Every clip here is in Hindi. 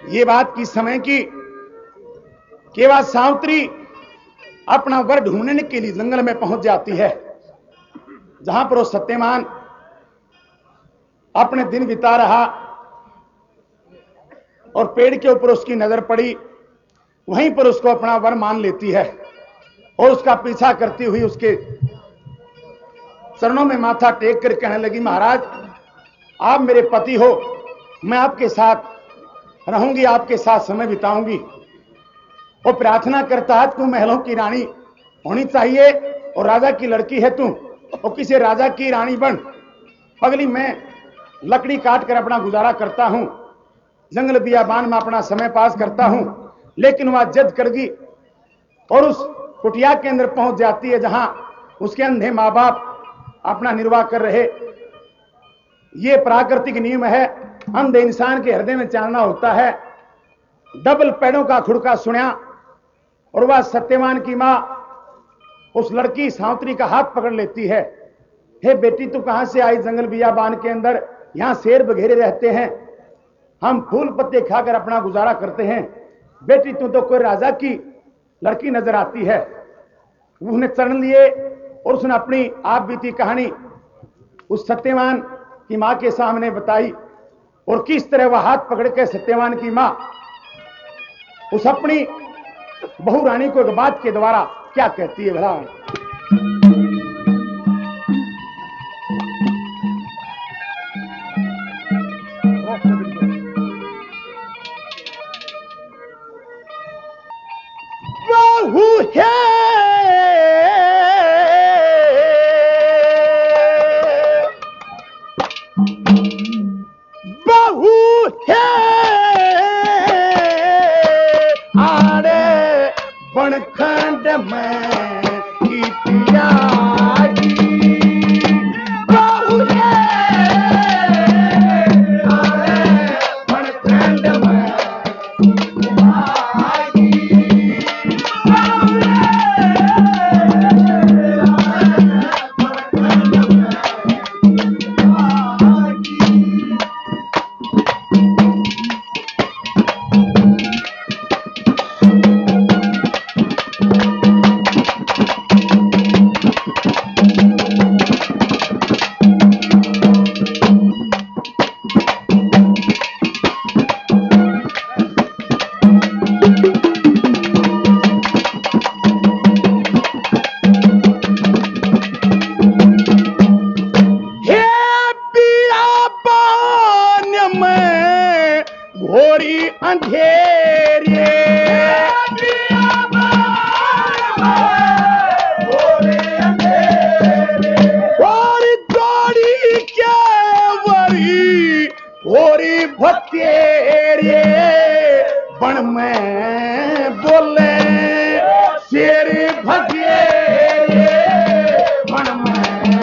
ये बात किस समय की कि वह सावित्री अपना वर ढूंढने के लिए जंगल में पहुंच जाती है, जहां पर वो सत्यवान अपने दिन बिता रहा और पेड़ के ऊपर उसकी नजर पड़ी। वहीं पर उसको अपना वर मान लेती है और उसका पीछा करती हुई उसके चरणों में माथा टेक कर कहने लगी, महाराज आप मेरे पति हो, मैं आपके साथ रहूंगी, आपके साथ समय बिताऊंगी। और प्रार्थना करता है तू महलों की रानी होनी चाहिए और राजा की लड़की है तू, और किसी राजा की रानी बन। पगली मैं लकड़ी काट कर अपना गुजारा करता हूं, जंगल बियाबान में अपना समय पास करता हूं। लेकिन वह जद कर गई और उस कुटिया के अंदर पहुंच जाती है जहां उसके अंधे मां बाप अपना निर्वाह कर रहे। यह प्राकृतिक नियम है, अंधे इंसान के हृदय में चांदना होता है। डबल पेड़ों का खुड़का सुना और वह सत्यवान की मां उस लड़की सावित्री का हाथ पकड़ लेती है। हे बेटी तू कहां से आई? जंगल बियाबान के अंदर यहां शेर बघेरे रहते हैं, हम फूल पत्ते खाकर अपना गुजारा करते हैं। बेटी तू तो कोई राजा की लड़की नजर आती है। उसने चरण लिए और उसने अपनी आप बीती कहानी उस सत्यवान की मां के सामने बताई और किस तरह वह हाथ पकड़ के सत्यवान की मां उस अपनी बहू रानी को एक बात के द्वारा क्या कहती है भला। बहू है बनखंड में कीतिया बनखंड में घोरी अंधेरे और दौड़ी के वरी घोरी भतेरे बन में बोले शेर भतेरे बन में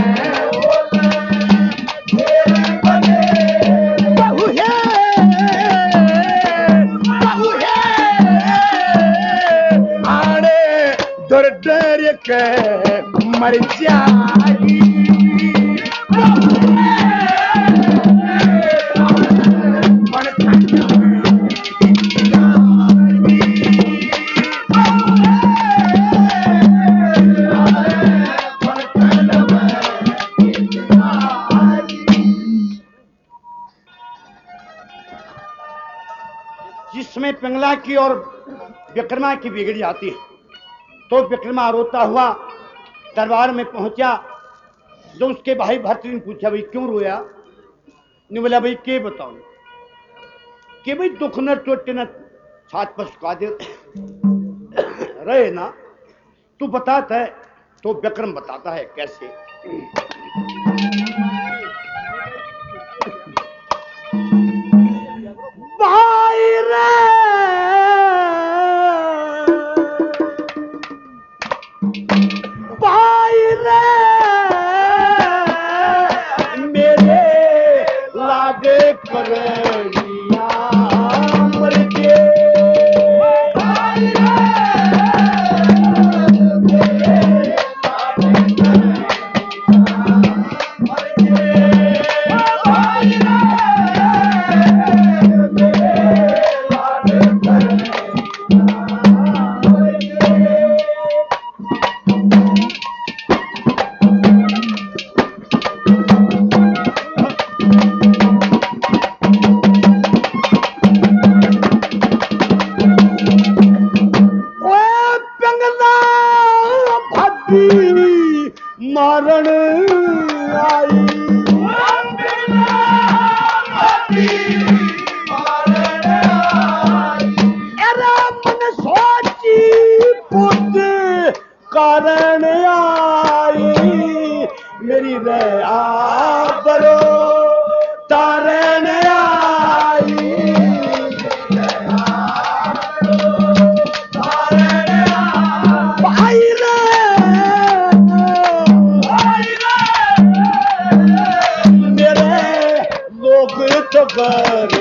डर के मर जाएगी। जिसमें पिंगला की और विक्रमा की बिगड़ी आती है तो विक्रमा रोता हुआ दरबार में पहुंचा। जो उसके भाई भर्तृ ने पूछा भाई क्यों रोया? ने बोला भाई के बताओ कि भाई दुख न चोट न छात पर सुखा दे रहे ना, तू बताता है। तो विक्रम बताता है कैसे। भाई रे मेरे लागे करेगिया मर के तारण आई मेरी रया बरो तारण आई भाई रे मेरे लोग तो करते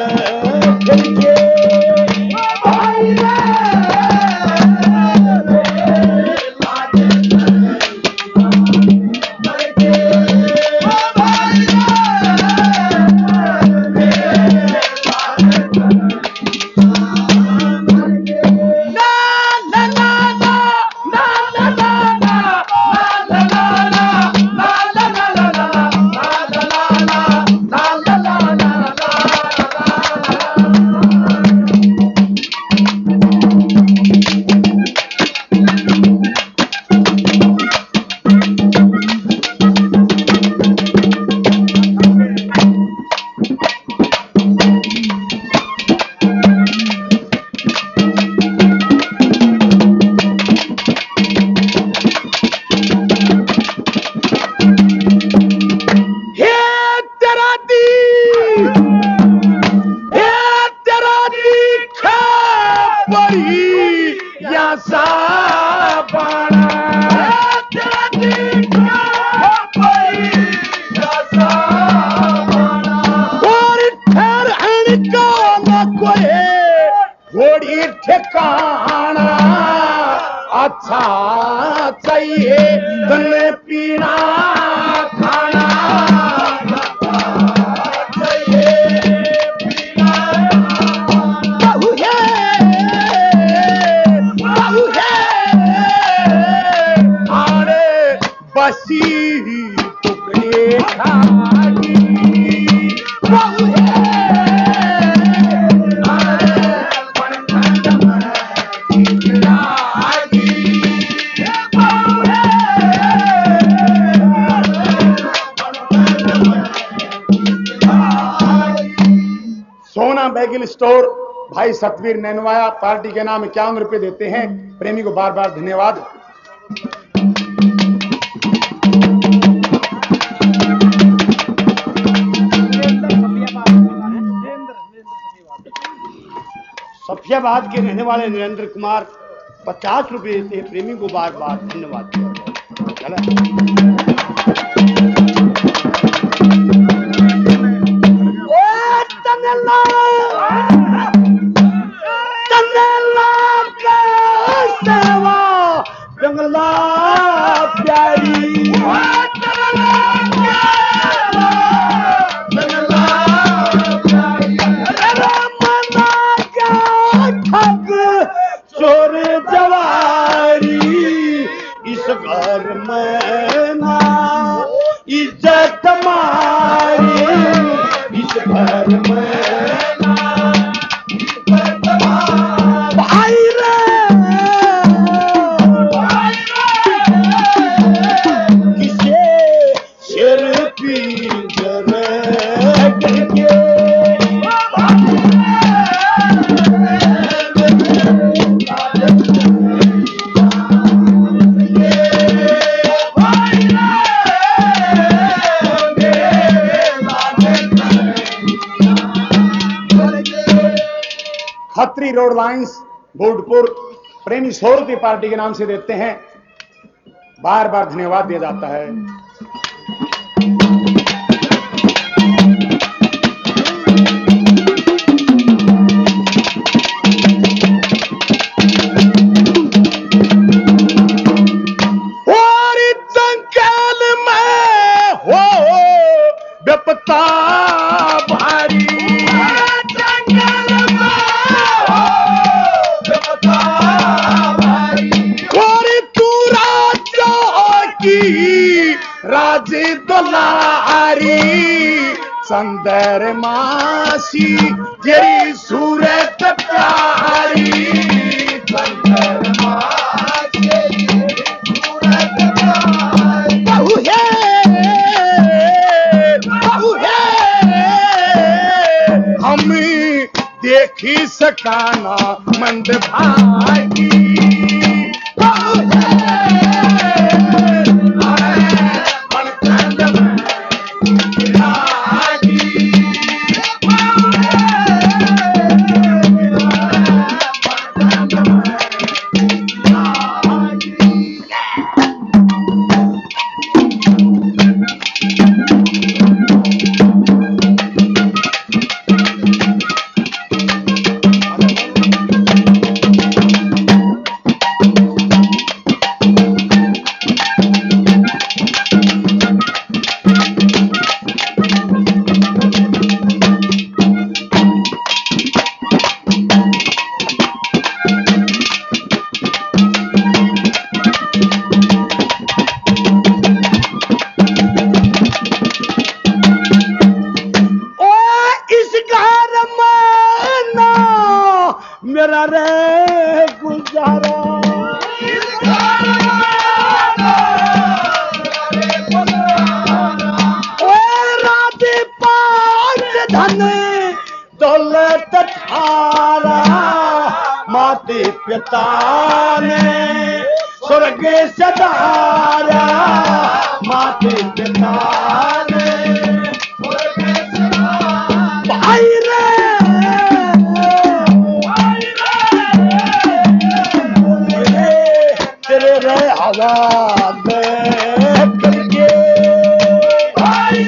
ठिकाना अच्छा चाहिए धन पीना खाना बहु है आरे बसी टुकड़े खानी बहु है बैगिल स्टोर भाई सतवीर नैनवाया पार्टी के नाम 51 रुपए देते हैं। प्रेमी को बार बार धन्यवाद। सफियाबाद के रहने वाले नरेंद्र कुमार 50 रुपए देते हैं। प्रेमी को बार बार धन्यवाद। जंगला प्यारी चोर जवारी इस घर में ना इज्जत मारी इस घर में खत्री रोड लाइंस बोर्डपुर प्रेमी 100 रुपये पार्टी के नाम से देते हैं। बार बार धन्यवाद दिया जाता है। और जंगल में हो बेपता भारी राजी दुलारी संदर मासी जेरी सूरत प्यारी संदर मासी सूरत प्यारी बहु है हम देखी सकाना मंद भागी बहु है मेरा रे गुजारा। राधे पार धन दौलत थारा, माते पिता ने स्वर्ग से धारा, माते पिता ने स्वर्ग से धारा। भाई रे तेरे रे हवा दे करके, भाई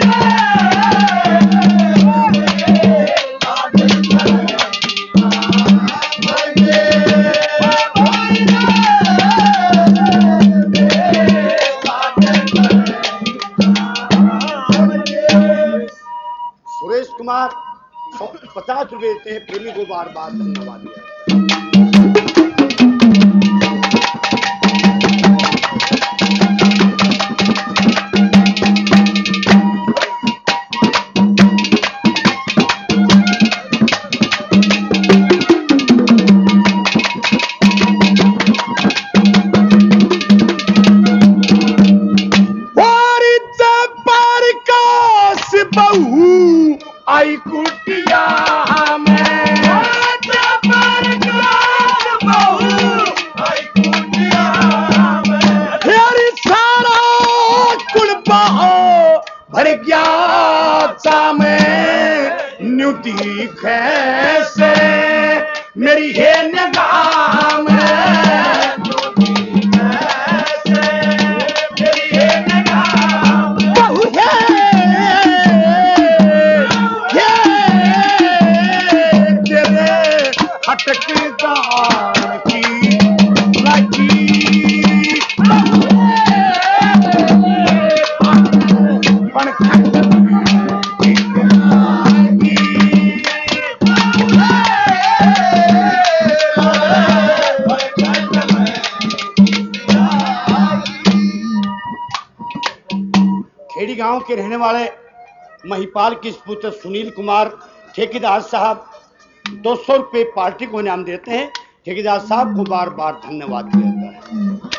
सुरेश कुमार 50 रुपए देते हैं। प्रेमी को बार बार धन्यवाद दिया। आई कुटिया में फिर सारा कुलबा भर गया सा में न्यूती कैसे मेरी है निगाह में। खेड़ी गांव के रहने वाले महिपाल के पुत्र सुनील कुमार ठेकेदार साहब 200 रुपए पार्टी को इनाम देते हैं। ठेकेदार साहब को बार बार धन्यवाद दिया जाता है।